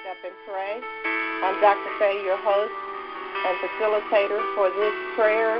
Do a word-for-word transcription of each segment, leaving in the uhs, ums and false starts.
Up and Pray. I'm Doctor Faye, your host and facilitator for this prayer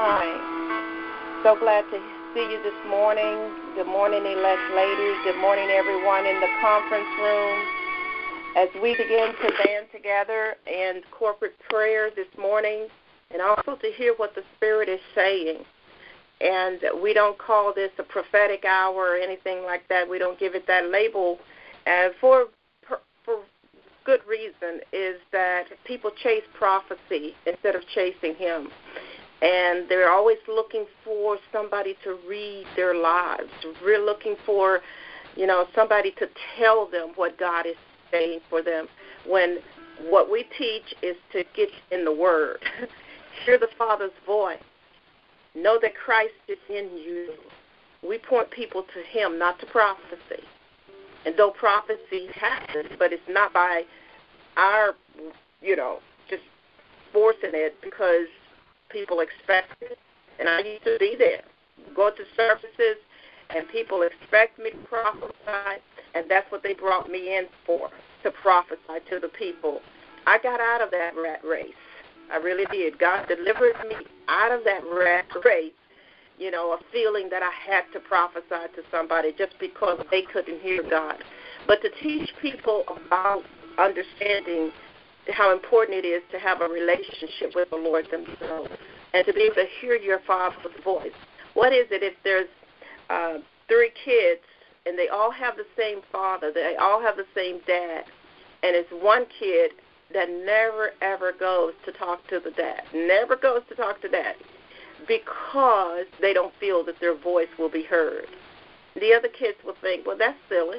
time. So glad to see you this morning. Good morning, elect ladies. Good morning, everyone in the conference room. As we begin to band together in corporate prayer this morning, and also to hear what the Spirit is saying. And we don't call this a prophetic hour or anything like that. We don't give it that label. And for for good reason is that people chase prophecy instead of chasing Him. And they're always looking for somebody to read their lives. We're looking for, you know, somebody to tell them what God is saying for them. When what we teach is to get in the Word. Hear the Father's voice. Know that Christ is in you. We point people to Him, not to prophecy. And though prophecy happens, but it's not by our, you know, just forcing it because people expect it. And I used to be there. Go to services, and people expect me to prophesy, and that's what they brought me in for, to prophesy to the people. I got out of that rat race. I really did. God delivered me out of that rat race, you know, a feeling that I had to prophesy to somebody just because they couldn't hear God. But to teach people about understanding how important it is to have a relationship with the Lord themselves and to be able to hear your Father's voice. What is it if there's uh, three kids and they all have the same father, they all have the same dad, and it's one kid that never, ever goes to talk to the dad, never goes to talk to dad because they don't feel that their voice will be heard. The other kids will think, well, that's silly.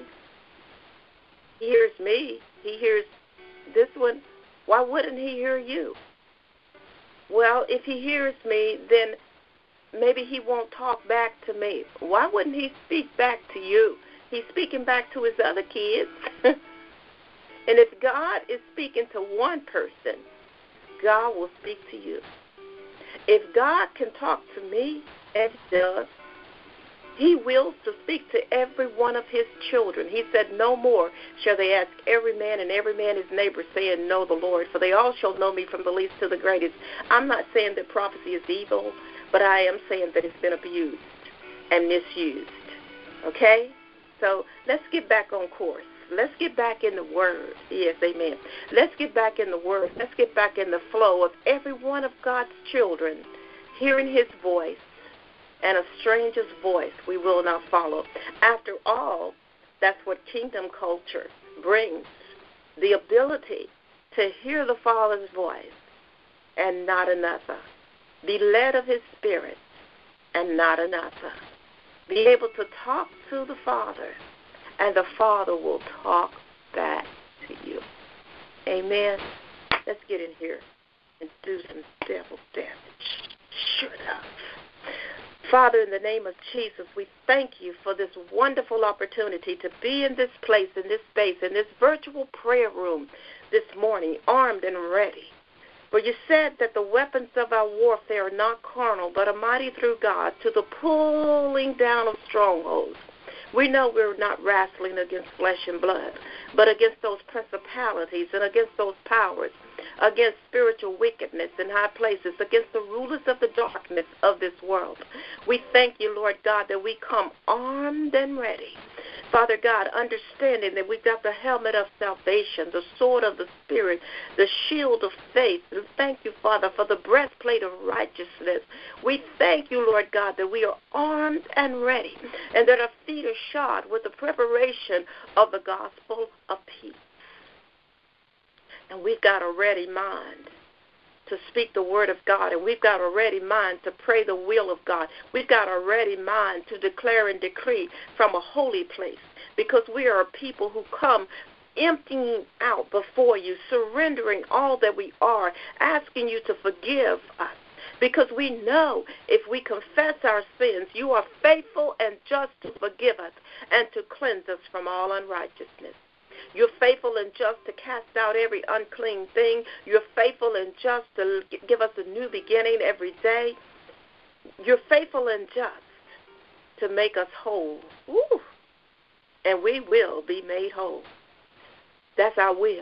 He hears me. He hears this one. Why wouldn't he hear you? Well, if he hears me, then maybe he won't talk back to me. Why wouldn't he speak back to you? He's speaking back to his other kids. And if God is speaking to one person, God will speak to you. If God can talk to me, and He does, He wills to speak to every one of His children. He said, no more shall they ask every man and every man his neighbor, saying, know the Lord, for they all shall know me from the least to the greatest. I'm not saying that prophecy is evil, but I am saying that it's been abused and misused. Okay? So let's get back on course. Let's get back in the Word. Yes, amen. Let's get back in the Word. Let's get back in the flow of every one of God's children hearing His voice, and a stranger's voice we will not follow. After all, that's what kingdom culture brings, the ability to hear the Father's voice and not another. Be led of His Spirit and not another. Be able to talk to the Father, and the Father will talk back to you. Amen. Let's get in here and do some devil damage. Sure enough. Father, in the name of Jesus, we thank you for this wonderful opportunity to be in this place, in this space, in this virtual prayer room this morning, armed and ready. For you said that the weapons of our warfare are not carnal, but are mighty through God to the pulling down of strongholds. We know we're not wrestling against flesh and blood, but against those principalities and against those powers, against spiritual wickedness in high places, against the rulers of the darkness of this world. We thank you, Lord God, that we come armed and ready. Father God, understanding that we've got the helmet of salvation, the sword of the Spirit, the shield of faith. And thank you, Father, for the breastplate of righteousness. We thank you, Lord God, that we are armed and ready, and that our feet are shod with the preparation of the gospel of peace. And we've got a ready mind to speak the word of God, and we've got a ready mind to pray the will of God. We've got a ready mind to declare and decree from a holy place, because we are a people who come emptying out before you, surrendering all that we are, asking you to forgive us, because we know if we confess our sins, you are faithful and just to forgive us and to cleanse us from all unrighteousness. You're faithful and just to cast out every unclean thing. You're faithful and just to give us a new beginning every day. You're faithful and just to make us whole. Woo. And we will be made whole. That's our will.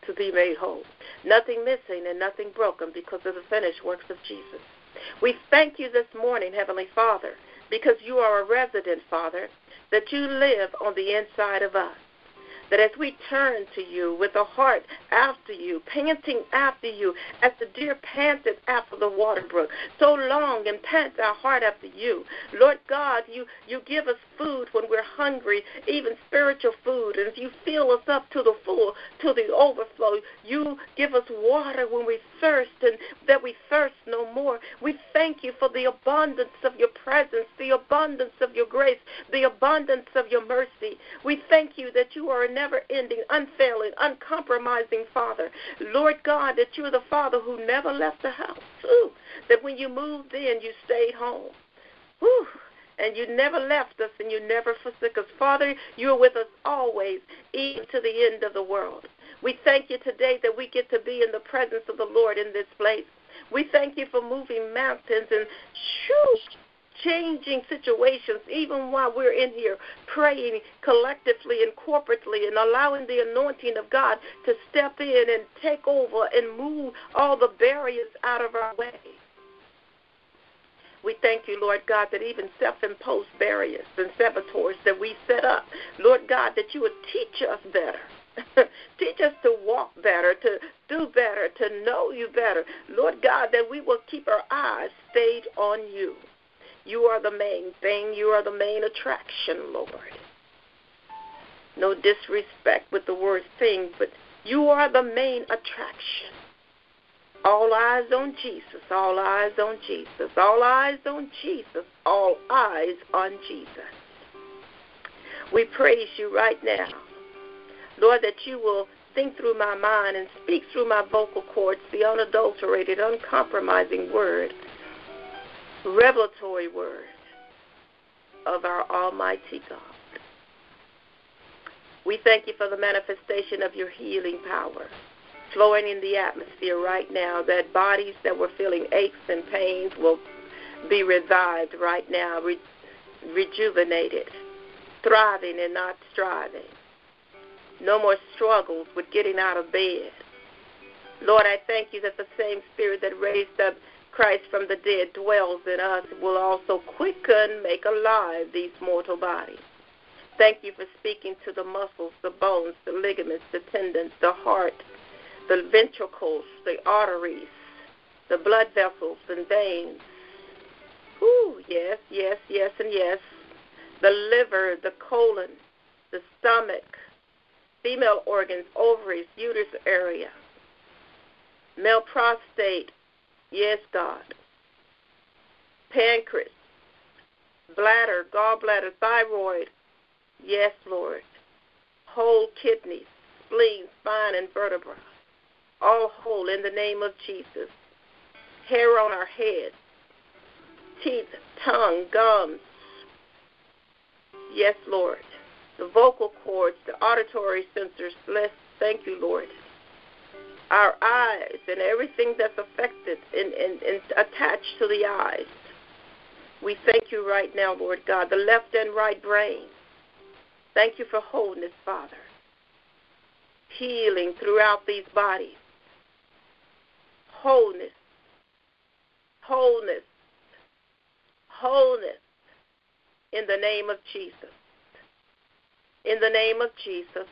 to be made whole. Nothing missing and nothing broken because of the finished works of Jesus. We thank you this morning, Heavenly Father, because you are a resident, Father, that you live on the inside of us. That as we turn to you with a heart after you, panting after you, as the deer panted after the water brook, so long and pants our heart after you. Lord God, you, you give us food when we're hungry, even spiritual food, and you fill us up to the full, to the overflow. You give us water when we thirst, and that we thirst no more. We thank you for the abundance of your presence, the abundance of your grace, the abundance of your mercy. We thank you that you are a never-ending, unfailing, uncompromising Father. Lord God, that you're the Father who never left the house. Ooh, that when you moved in, you stayed home. Ooh, and you never left us and you never forsook us. Father, you're with us always, even to the end of the world. We thank you today that we get to be in the presence of the Lord in this place. We thank you for moving mountains and shoo, changing situations, even while we're in here praying collectively and corporately and allowing the anointing of God to step in and take over and move all the barriers out of our way. We thank you, Lord God, that even self-imposed barriers and saboteurs that we set up, Lord God, that you would teach us better. Teach us to walk better, to do better, to know you better. Lord God, that we will keep our eyes stayed on you. You are the main thing. You are the main attraction, Lord. No disrespect with the word thing, but you are the main attraction. All eyes on Jesus, all eyes on Jesus, all eyes on Jesus, all eyes on Jesus. We praise you right now, Lord, that you will think through my mind and speak through my vocal cords the unadulterated, uncompromising word, revelatory word of our Almighty God. We thank you for the manifestation of your healing power flowing in the atmosphere right now, that bodies that were feeling aches and pains will be revived right now, re- rejuvenated, thriving and not striving. No more struggles with getting out of bed. Lord, I thank you that the same Spirit that raised up Christ from the dead dwells in us, will also quicken, make alive these mortal bodies. Thank you for speaking to the muscles, the bones, the ligaments, the tendons, the heart, the ventricles, the arteries, the blood vessels and veins. Ooh, yes, yes, yes, and yes. The liver, the colon, the stomach, female organs, ovaries, uterus area, male prostate, yes, God, pancreas, bladder, gallbladder, thyroid, yes, Lord, whole kidneys, spleen, spine, and vertebra, all whole in the name of Jesus. Hair on our head, teeth, tongue, gums, yes, Lord. The vocal cords, the auditory sensors, bless, thank you, Lord. Our eyes and everything that's affected and, and, and attached to the eyes. We thank you right now, Lord God. The left and right brain. Thank you for wholeness, Father. Healing throughout these bodies. Wholeness. Wholeness. Wholeness. In the name of Jesus. In the name of Jesus.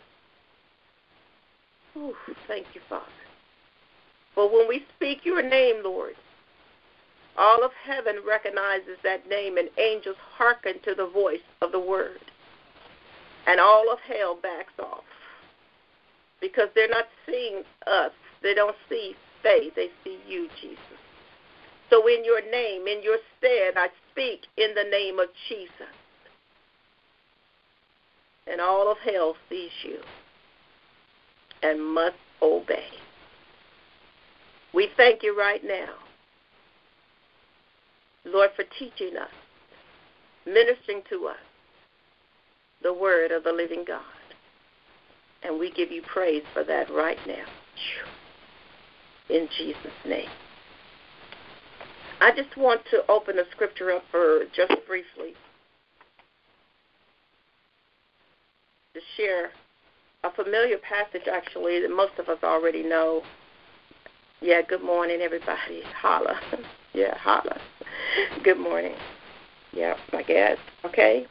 Ooh, thank you, Father. For when we speak your name, Lord, all of heaven recognizes that name, and angels hearken to the voice of the word. And all of hell backs off. Because they're not seeing us. They don't see faith. They see you, Jesus. So in your name, in your stead, I speak in the name of Jesus. And all of hell sees you and must obey. We thank you right now, Lord, for teaching us, ministering to us the word of the living God. And we give you praise for that right now. In Jesus' name. I just want to open the scripture up for just briefly to share a familiar passage, actually, that most of us already know. Yeah, good morning, everybody. Holla. Yeah, holla. Good morning. Yeah, I guess. Okay.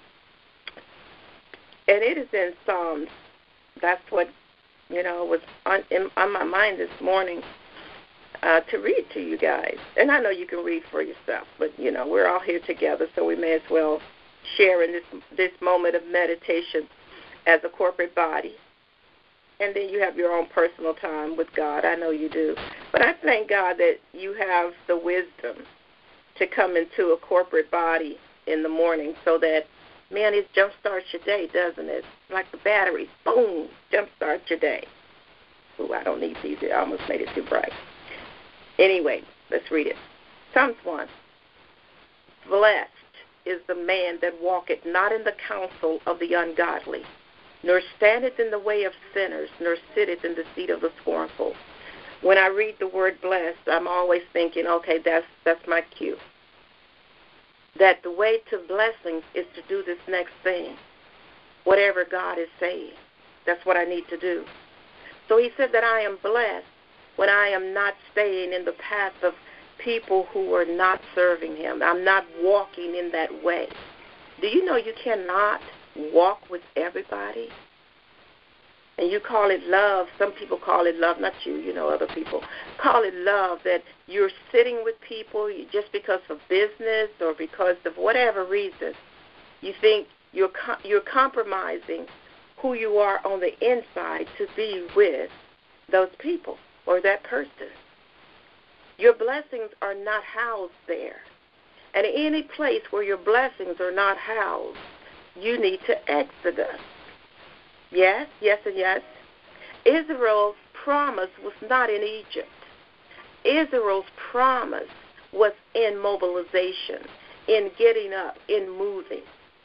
And it is in Psalms. That's what, you know, was on, in, on my mind this morning uh, to read to you guys. And I know you can read for yourself, but, you know, we're all here together, so we may as well share in this this moment of meditation as a corporate body. And then you have your own personal time with God. I know you do. But I thank God that you have the wisdom to come into a corporate body in the morning so that, man, it jumpstarts your day, doesn't it? Like the batteries, boom, jumpstarts your day. Ooh, I don't need these. I almost made it too bright. Anyway, let's read it. Psalms one. Blessed is the man that walketh not in the counsel of the ungodly, nor standeth in the way of sinners, nor sitteth in the seat of the scornful. When I read the word blessed, I'm always thinking, okay, that's that's my cue. That the way to blessings is to do this next thing, whatever God is saying. That's what I need to do. So he said that I am blessed when I am not staying in the path of people who are not serving him. I'm not walking in that way. Do you know you cannot walk with everybody? And you call it love. Some people call it love, not you, you know, other people. Call it love, that you're sitting with people just because of business or because of whatever reason. You think you're you're compromising who you are on the inside to be with those people or that person. Your blessings are not housed there. And any place where your blessings are not housed, you need to exodus. Yes, yes, and yes. Israel's promise was not in Egypt. Israel's promise was in mobilization, in getting up, in moving,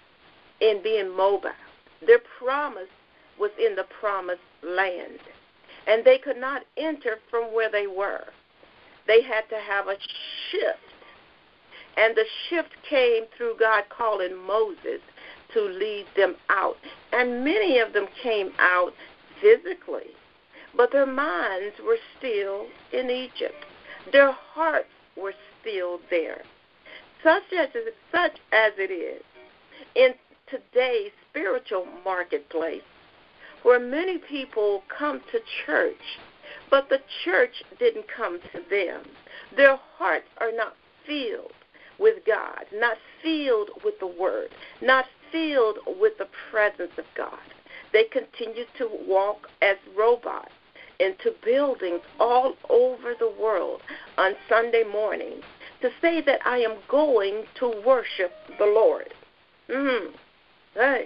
in being mobile. Their promise was in the promised land. And they could not enter from where they were. They had to have a shift. And the shift came through God calling Moses to lead them out. And many of them came out physically, but their minds were still in Egypt. Their hearts were still there. Such as, such as it is in today's spiritual marketplace, where many people come to church, but the church didn't come to them. Their hearts are not filled with God, not filled with the Word, not filled with the presence of God. They continue to walk as robots into buildings all over the world on Sunday mornings to say that I am going to worship the Lord. Mm-hmm. Hey.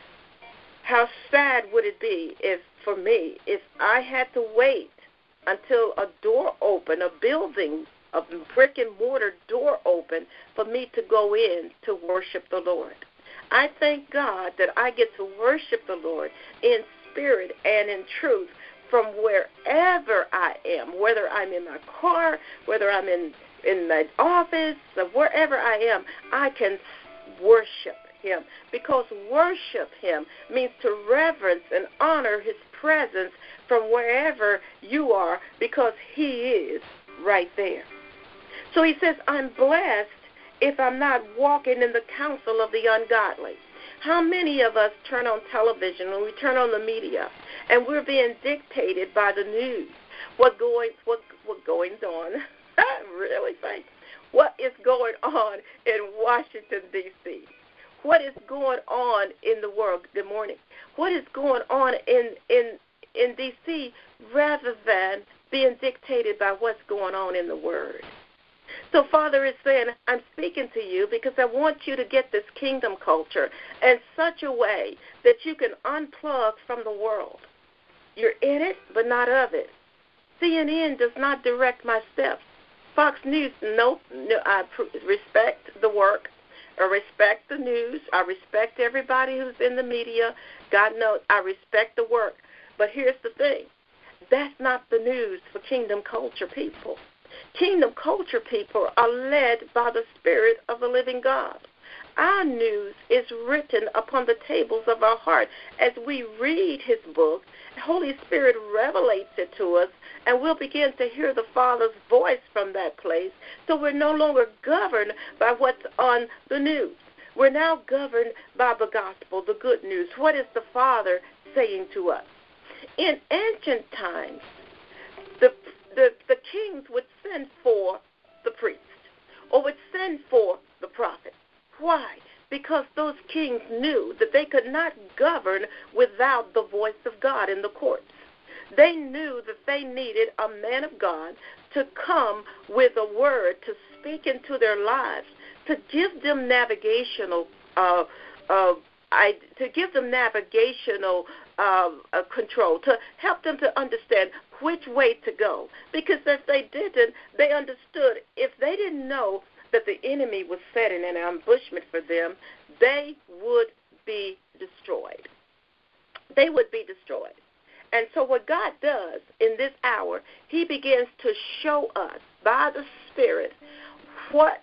How sad would it be if, for me, if I had to wait until a door opened, a building, a brick and mortar door opened for me to go in to worship the Lord. I thank God that I get to worship the Lord in spirit and in truth from wherever I am, whether I'm in my car, whether I'm in, in my office, or wherever I am, I can worship him, because worship him means to reverence and honor his presence from wherever you are, because he is right there. So he says, I'm blessed if I'm not walking in the counsel of the ungodly. How many of us turn on television and we turn on the media and we're being dictated by the news? What going what what goings on? Really think what is going on in Washington, D C? What is going on in the world? Good morning. What is going on in in in D C rather than being dictated by what's going on in the Word? So Father is saying, I'm speaking to you because I want you to get this kingdom culture in such a way that you can unplug from the world. You're in it, but not of it. C N N does not direct my steps. Fox News, nope, no, I respect the work. I respect the news. I respect everybody who's in the media. God knows I respect the work. But here's the thing. That's not the news for kingdom culture people. Kingdom culture people are led by the Spirit of the living God. our news is written upon the tables of our heart. As we read his book, the Holy Spirit revelates it to us, and we'll begin to hear the Father's voice from that place. So we're no longer governed by what's on the news. We're now governed by the gospel, the good news. What is the Father saying to us? In ancient times, the, the, the kings would send for the priest or would send for the prophet. Why? Because those kings knew that they could not govern without the voice of God in the courts. They knew that they needed a man of God to come with a word to speak into their lives, to give them navigational, uh, uh, I, to give them navigational uh, uh, control, to help them to understand which way to go. Because if they didn't, they understood if they didn't know that the enemy was setting an ambushment for them, they would be destroyed. They would be destroyed. And so what God does in this hour, he begins to show us by the Spirit what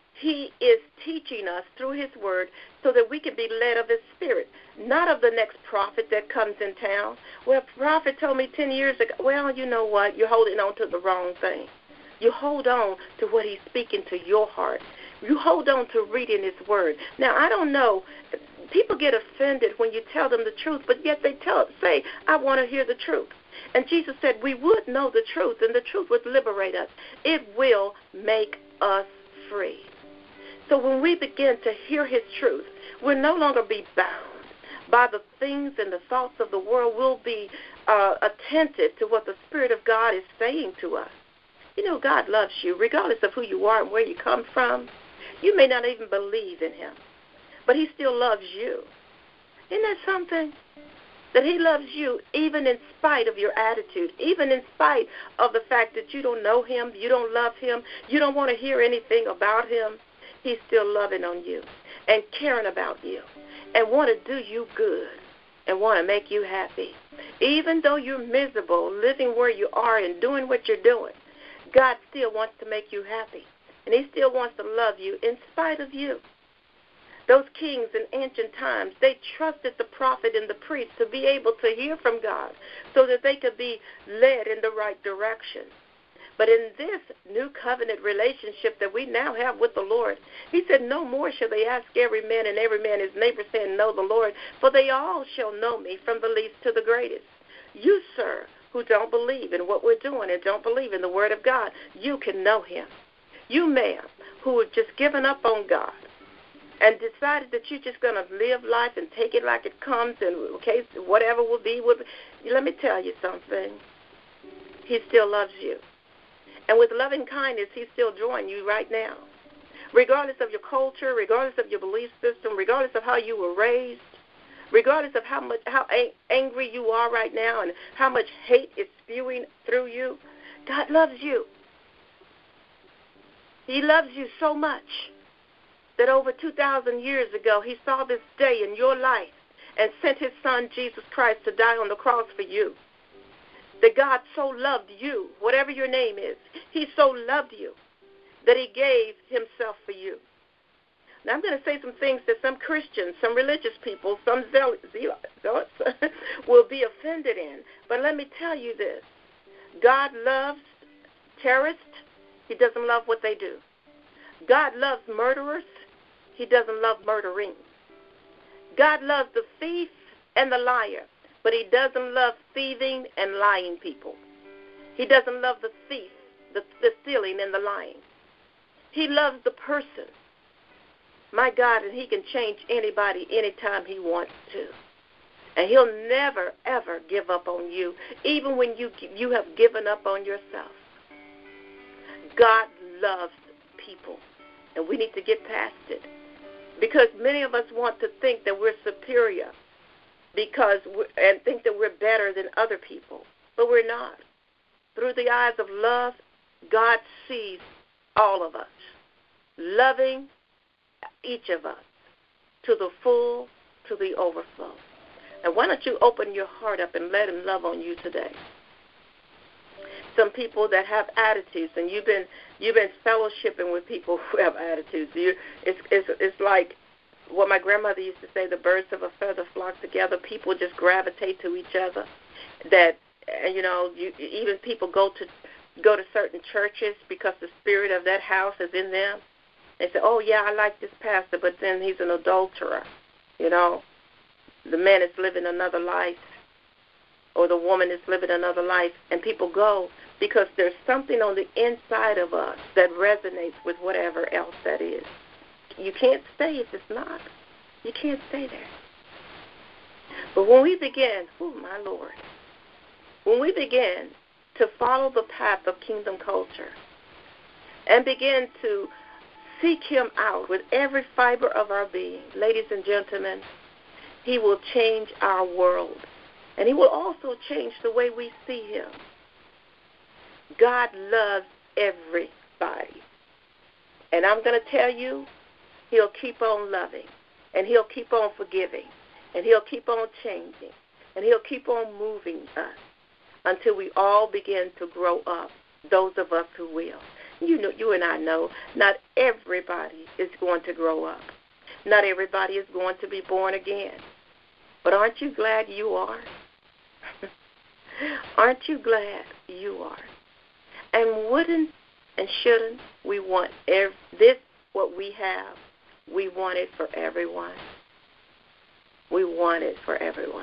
he is teaching us through his word so that we can be led of his Spirit, not of the next prophet that comes in town. Well, a prophet told me ten years ago, well, you know what, you're holding on to the wrong thing. You hold on to what he's speaking to your heart. You hold on to reading his word. Now, I don't know. People get offended when you tell them the truth, but yet they tell, say, I want to hear the truth. And Jesus said we would know the truth, and the truth would liberate us. It will make us free. So when we begin to hear his truth, we'll no longer be bound by the things and the thoughts of the world. We'll be uh, attentive to what the Spirit of God is saying to us. You know, God loves you, regardless of who you are and where you come from. You may not even believe in him, but he still loves you. Isn't that something? That he loves you even in spite of your attitude, even in spite of the fact that you don't know him, you don't love him, you don't want to hear anything about him. He's still loving on you and caring about you and want to do you good and want to make you happy. Even though you're miserable living where you are and doing what you're doing, God still wants to make you happy, and he still wants to love you in spite of you. Those kings in ancient times, they trusted the prophet and the priest to be able to hear from God so that they could be led in the right direction. But in this new covenant relationship that we now have with the Lord, he said, no more shall they ask every man and every man his neighbor, saying, know the Lord, for they all shall know me, from the least to the greatest. You, sir, who don't believe in what we're doing and don't believe in the word of God, you can know him. You, ma'am, who have just given up on God and decided that you're just going to live life and take it like it comes and okay, whatever will be, will be. Let me tell you something. He still loves you. And with loving kindness, he's still drawing you right now. Regardless of your culture, regardless of your belief system, regardless of how you were raised, regardless of how much how angry you are right now and how much hate is spewing through you, God loves you. He loves you so much that over two thousand years ago, he saw this day in your life and sent his son, Jesus Christ, to die on the cross for you. That God so loved you, whatever your name is, he so loved you that he gave himself for you. Now, I'm going to say some things that some Christians, some religious people, some zealots will be offended in. But let me tell you this. God loves terrorists. He doesn't love what they do. God loves murderers. He doesn't love murdering. God loves the thief and the liar, but he doesn't love thieving and lying people. He doesn't love the thief, the, the stealing and the lying. He loves the person. My God, and he can change anybody anytime he wants to. And he'll never, ever give up on you, even when you you have given up on yourself. God loves people, and we need to get past it. Because many of us want to think that we're superior because we're, and think that we're better than other people, but we're not. Through the eyes of love, God sees all of us, loving each of us to the full, to the overflow. And why don't you open your heart up and let him love on you today? Some people that have attitudes, and you've been you've been fellowshipping with people who have attitudes. You, it's it's it's like what my grandmother used to say, the birds of a feather flock together. People just gravitate to each other. That, you know, you, even people go to go to certain churches because the spirit of that house is in them. They say, oh, yeah, I like this pastor, but then he's an adulterer. You know, the man is living another life, or the woman is living another life, and people go because there's something on the inside of us that resonates with whatever else that is. You can't stay if it's not. You can't stay there. But when we begin, oh, my Lord, when we begin to follow the path of kingdom culture and begin to seek him out with every fiber of our being, ladies and gentlemen, he will change our world. And he will also change the way we see him. God loves everybody. And I'm going to tell you, he'll keep on loving, and he'll keep on forgiving, and he'll keep on changing, and he'll keep on moving us until we all begin to grow up, those of us who will. You know, you and I know not everybody is going to grow up. Not everybody is going to be born again. But aren't you glad you are? Aren't you glad you are? And wouldn't and shouldn't we want every, this, what we have, we want it for everyone. We want it for everyone.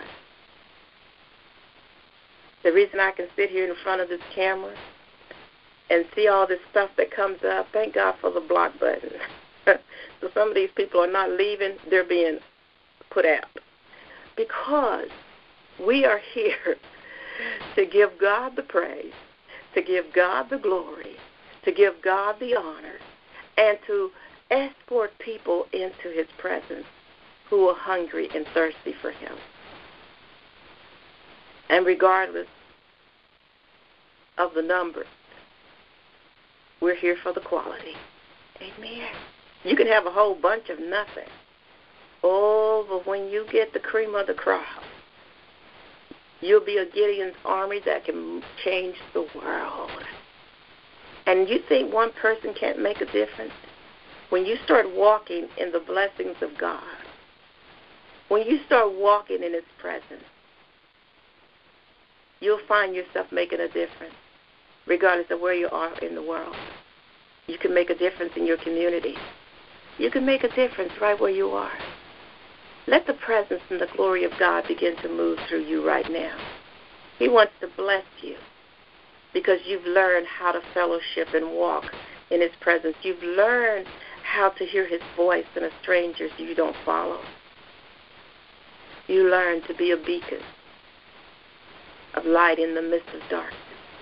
The reason I can sit here in front of this camera and see all this stuff that comes up, thank God for the block button. So some of these people are not leaving, they're being put out. Because we are here to give God the praise, to give God the glory, to give God the honor, and to escort people into his presence who are hungry and thirsty for him. And regardless of the numbers, we're here for the quality. Amen. You can have a whole bunch of nothing. Oh, but when you get the cream of the crop, you'll be a Gideon's army that can change the world. And you think one person can't make a difference? When you start walking in the blessings of God, when you start walking in his presence, you'll find yourself making a difference, regardless of where you are in the world. You can make a difference in your community. You can make a difference right where you are. Let the presence and the glory of God begin to move through you right now. He wants to bless you because you've learned how to fellowship and walk in his presence. You've learned how to hear his voice in a stranger you don't follow. You learn to be a beacon of light in the midst of darkness.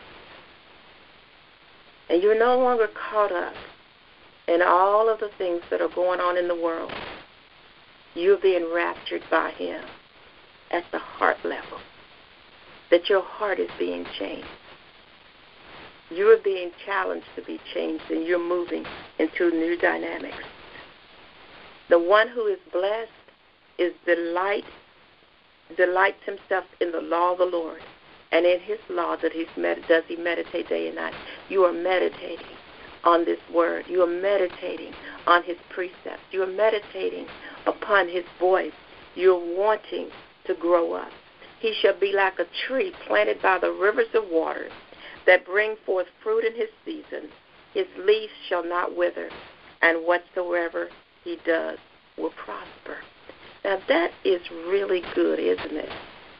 And you're no longer caught up in all of the things that are going on in the world. You're being raptured by him at the heart level, that your heart is being changed. You're being challenged to be changed, and you're moving into new dynamics. The one who is blessed is delight, delights himself in the law of the Lord, and in his law that he med- does he meditate day and night. You are meditating on this word. You are meditating on his precepts. You are meditating upon his voice. You're wanting to grow up. He shall be like a tree planted by the rivers of water that bring forth fruit in his season. His leaves shall not wither, and whatsoever he does will prosper. Now that is really good, isn't it?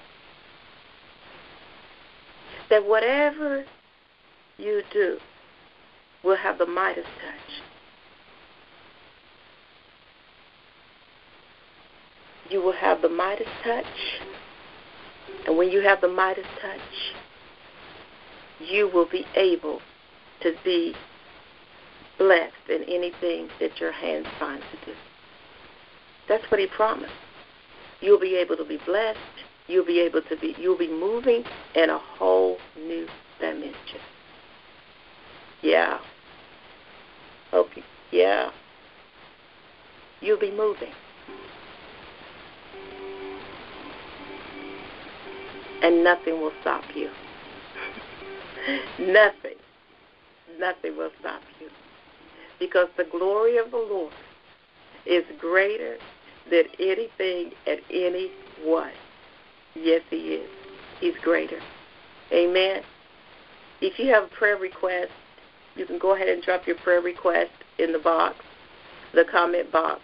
That whatever you do will have the Midas touch. You will have the Midas touch. And when you have the Midas touch, you will be able to be blessed in anything that your hands find to do. That's what he promised. You'll be able to be blessed. You'll be able to be, you'll be moving in a whole new dimension. Yeah. Okay. Yeah. You'll be moving. And nothing will stop you. Nothing. Nothing will stop you. Because the glory of the Lord is greater than anything and anyone. Yes, he is. He's greater. Amen. If you have a prayer request, you can go ahead and drop your prayer request in the box, the comment box.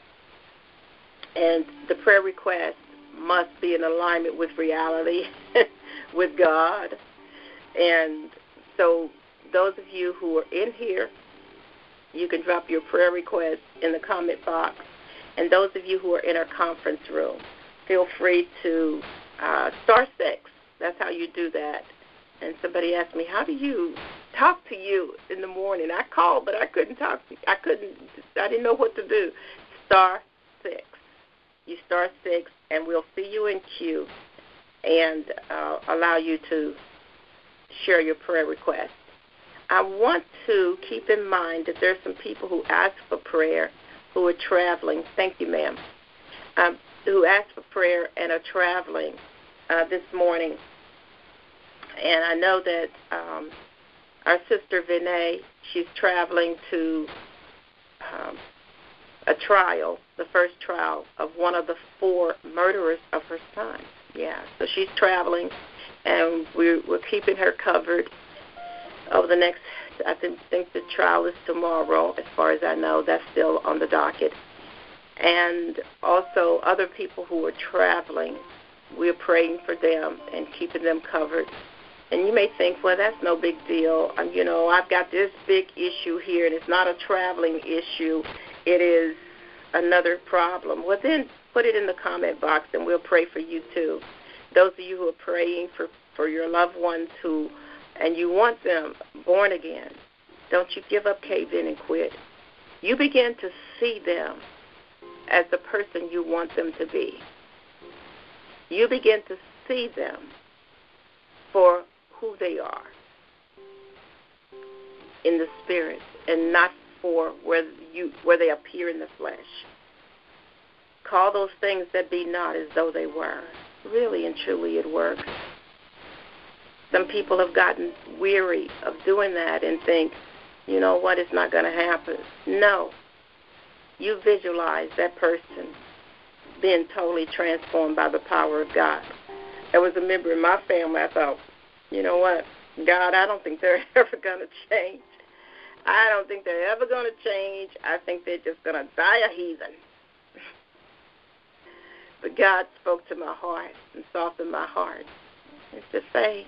And the prayer request must be in alignment with reality, with God. And so those of you who are in here, you can drop your prayer request in the comment box. And those of you who are in our conference room, feel free to uh, star six. That's how you do that. And somebody asked me, how do you talk to you in the morning? I called, but I couldn't talk to you. I couldn't, I didn't know what to do. Star six. You star six, and we'll see you in queue and uh, allow you to share your prayer request. I want to keep in mind that there's some people who ask for prayer who are traveling. Thank you, ma'am. Um, who asked for prayer and are traveling uh, this morning. And I know that um, our sister Vinay, she's traveling to um, a trial, the first trial of one of the four murderers of her son. Yeah, so she's traveling, and we're, we're keeping her covered over the next, I think, think the trial is tomorrow, as far as I know. That's still on the docket. And also other people who are traveling, we're praying for them and keeping them covered. And you may think, well, that's no big deal. Um, you know, I've got this big issue here, and it's not a traveling issue. It is another problem. Well, then put it in the comment box, and we'll pray for you too. Those of you who are praying for, for your loved ones who, and you want them born again, don't you give up, cave in, and quit. You begin to see them as the person you want them to be. You begin to see them for who they are in the spirit, and not for where you where they appear in the flesh. Call those things that be not as though they were. Really and truly it works. Some people have gotten weary of doing that and think, you know what, it's not going to happen. No. You visualize that person being totally transformed by the power of God. There was a member in my family, I thought, you know what, God, I don't think they're ever going to change. I don't think they're ever going to change. I think they're just going to die a heathen. But God spoke to my heart and softened my heart and said, Faye,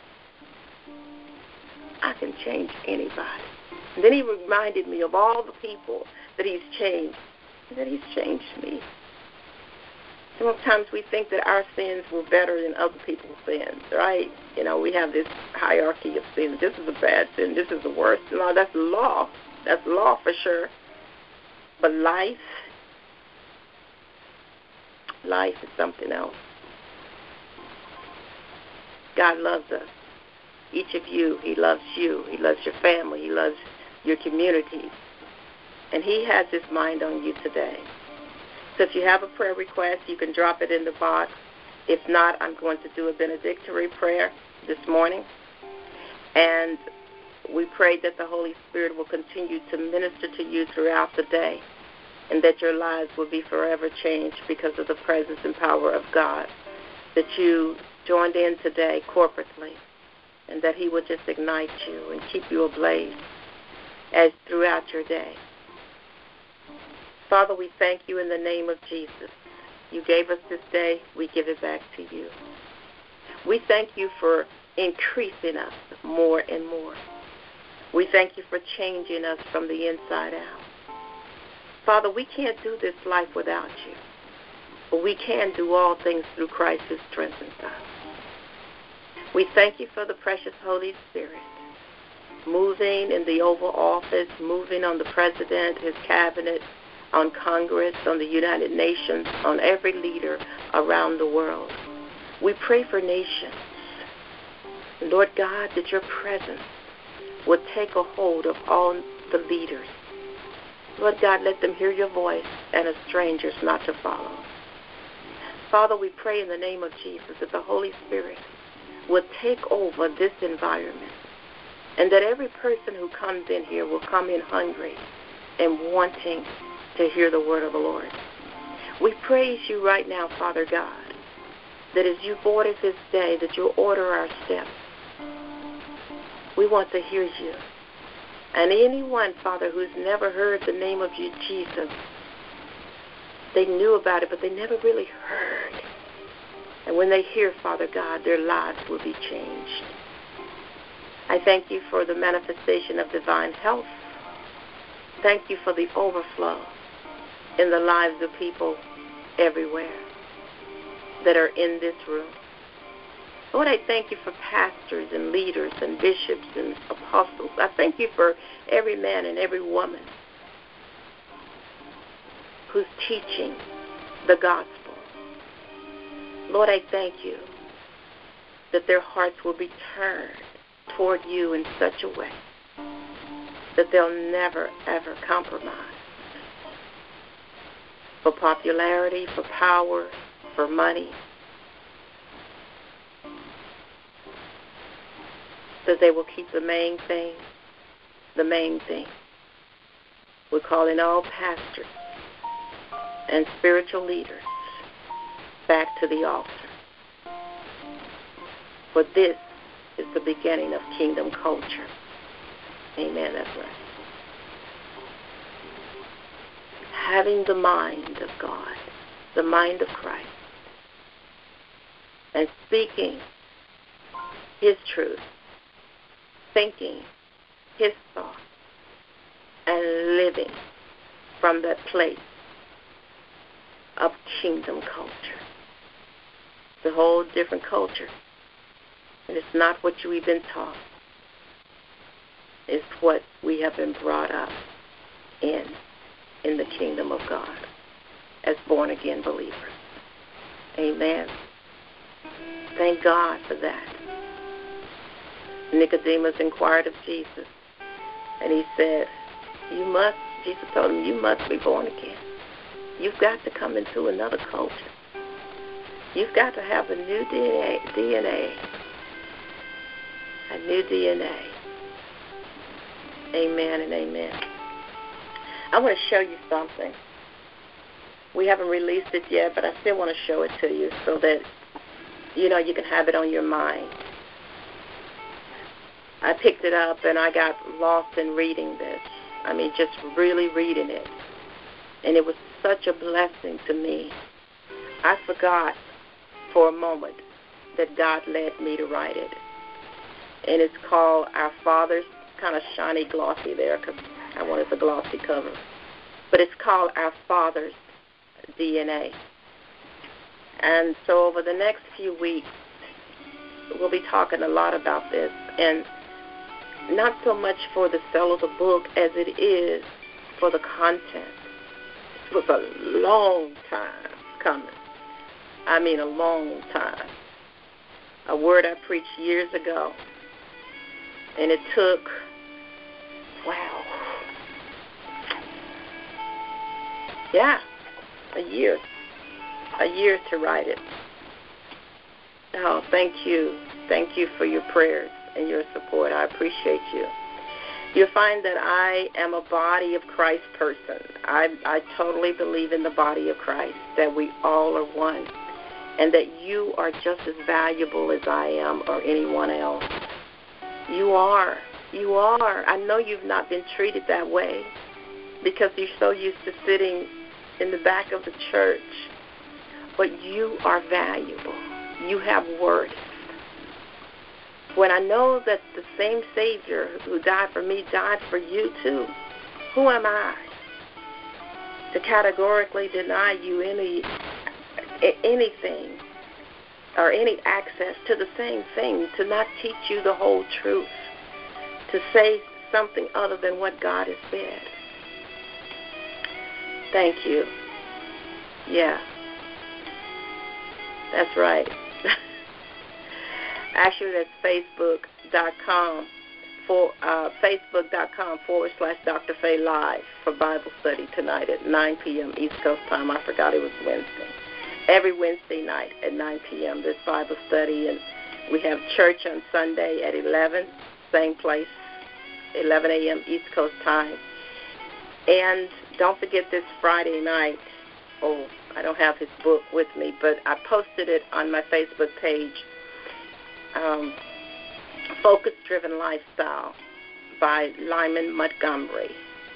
I can change anybody. And then he reminded me of all the people that he's changed, and that he's changed me. Sometimes we think that our sins were better than other people's sins, right? You know, we have this hierarchy of sins. This is a bad sin. This is the worst. No, that's law. That's law for sure. But life, life is something else. God loves us. Each of you, he loves you. He loves your family. He loves your community. And he has his mind on you today. So if you have a prayer request, you can drop it in the box. If not, I'm going to do a benedictory prayer this morning. And we pray that the Holy Spirit will continue to minister to you throughout the day, and that your lives will be forever changed because of the presence and power of God, that you joined in today corporately, and that he will just ignite you and keep you ablaze as throughout your day. Father, we thank you in the name of Jesus. You gave us this day. We give it back to you. We thank you for increasing us more and more. We thank you for changing us from the inside out. Father, we can't do this life without you, but we can do all things through Christ who strengthens us. We thank you for the precious Holy Spirit moving in the Oval Office, moving on the President, his cabinet, on Congress, on the United Nations, on every leader around the world. We pray for nations. Lord God, that your presence would take a hold of all the leaders. Lord God, let them hear your voice and as strangers not to follow. Father, we pray in the name of Jesus that the Holy Spirit would take over this environment, and that every person who comes in here will come in hungry and wanting to hear the word of the Lord. We praise you right now, Father God, that as you've ordered this day, that you'll order our steps. We want to hear you. And anyone, Father, who's never heard the name of you, Jesus, they knew about it, but they never really heard. And when they hear, Father God, their lives will be changed. I thank you for the manifestation of divine health. Thank you for the overflow in the lives of people everywhere that are in this room. Lord, I thank you for pastors and leaders and bishops and apostles. I thank you for every man and every woman who's teaching the gospel. Lord, I thank you that their hearts will be turned toward you in such a way that they'll never, ever compromise for popularity, for power, for money, that they will keep the main thing, the main thing. We're calling all pastors and spiritual leaders back to the altar. For this is the beginning of kingdom culture. Amen, that's right. Having the mind of God, the mind of Christ, and speaking his truth, thinking his thoughts, and living from that place of kingdom culture. It's a whole different culture. And it's not what we've been taught. It's what we have been brought up in, in the kingdom of God, as born-again believers. Amen. Thank God for that. Nicodemus inquired of Jesus, and he said, you must, Jesus told him, you must be born again. You've got to come into another culture. You've got to have a new D N A, D N A, a new D N A. Amen and amen. I want to show you something. We haven't released it yet, but I still want to show it to you so that, you know, you can have it on your mind. I picked it up and I got lost in reading this. I mean, just really reading it. And it was such a blessing to me. I forgot for a moment that God led me to write it. And it's called Our Father's, kind of shiny glossy there because I wanted the glossy cover. But it's called Our Father's D N A. And so over the next few weeks, we'll be talking a lot about this. And not so much for the sale of the book as it is for the content. It was a long time coming. I mean a long time. A word I preached years ago. And it took, wow, yeah, a year. A year to write it. Oh, thank you. Thank you for your prayers and your support. I appreciate you. You'll find that I am a body of Christ person. I, I totally believe in the body of Christ, that we all are one, and that you are just as valuable as I am or anyone else. You are. You are. I know you've not been treated that way because you're so used to sitting in the back of the church, but you are valuable. You have worth. When I know that the same Savior who died for me died for you too, who am I to categorically deny you any anything or any access to the same thing, to not teach you the whole truth, to say something other than what God has said? Thank you. Yeah, that's right. Actually, that's Facebook.com for uh, Facebook.com forward slash Doctor Faye Live for Bible study tonight at nine p.m. East Coast time. I forgot it was Wednesday. Every Wednesday night at nine p.m. there's Bible study, and we have church on Sunday at eleven, same place, eleven a.m. East Coast time. And don't forget this Friday night. Oh, I don't have his book with me, but I posted it on my Facebook page. Um, Focus-Driven Lifestyle by Lyman Montgomery.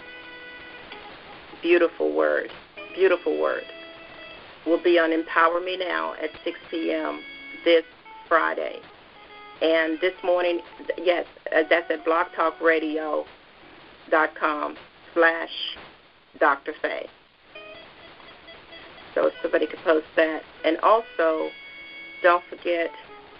Beautiful word. Beautiful word. Will be on Empower Me Now at six p.m. this Friday. And this morning, yes, that's at blogtalkradio dot com slash Doctor Faye. So if somebody could post that. And also, don't forget,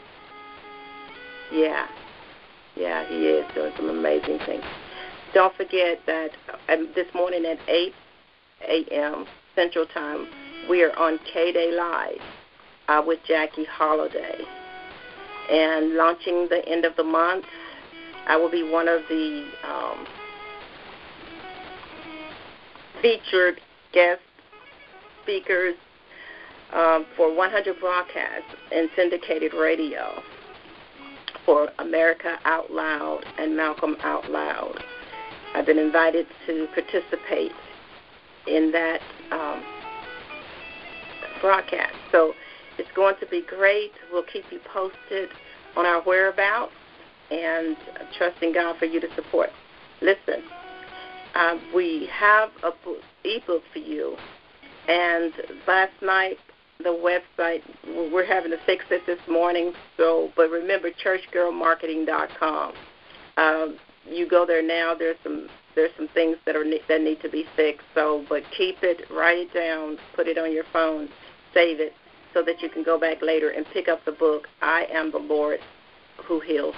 yeah, yeah, he is doing some amazing things. Don't forget that um, this morning at eight a.m. Central Time, we are on K-Day Live uh, with Jackie Holiday. And launching the end of the month, I will be one of the um, featured guest speakers um, for one hundred broadcasts in syndicated radio for America Out Loud and Malcolm Out Loud. I've been invited to participate in that um, broadcast. So it's going to be great. We'll keep you posted on our whereabouts and trusting God for you to support. Listen, uh, we have a book, ebook for you. And last night, the website, we're having to fix it this morning. So, but remember, church girl marketing dot com. Um, you go there now. There's some there's some things that are that need to be fixed. So, but keep it, write it down, put it on your phone, save it, so that you can go back later and pick up the book, I Am the Lord Who Heals.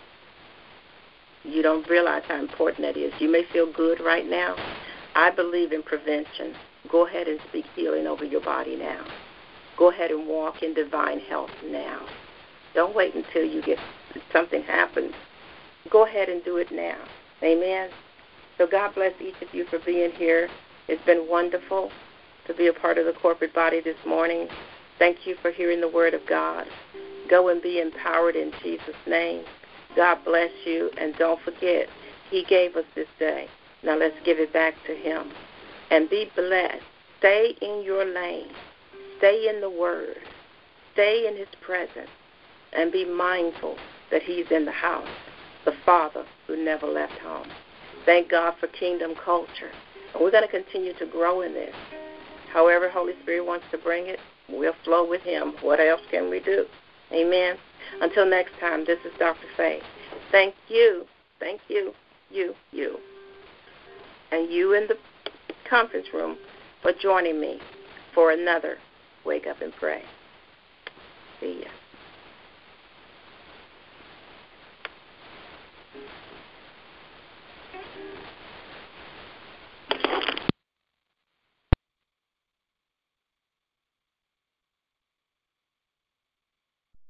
You don't realize how important that is. You may feel good right now. I believe in prevention. Go ahead and speak healing over your body now. Go ahead and walk in divine health now. Don't wait until you get something happens. Go ahead and do it now. Amen. So God bless each of you for being here. It's been wonderful to be a part of the corporate body this morning. Thank you for hearing the word of God. Go and be empowered in Jesus' name. God bless you. And don't forget, he gave us this day. Now let's give it back to him. And be blessed. Stay in your lane. Stay in the word. Stay in his presence. And be mindful that he's in the house, the Father who never left home. Thank God for kingdom culture. And we're going to continue to grow in this. However Holy Spirit wants to bring it, we'll flow with him. What else can we do? Amen. Until next time, this is Doctor Faye. Thank you. Thank you. You, you. And you in the conference room for joining me for another Wake Up and Pray. See ya.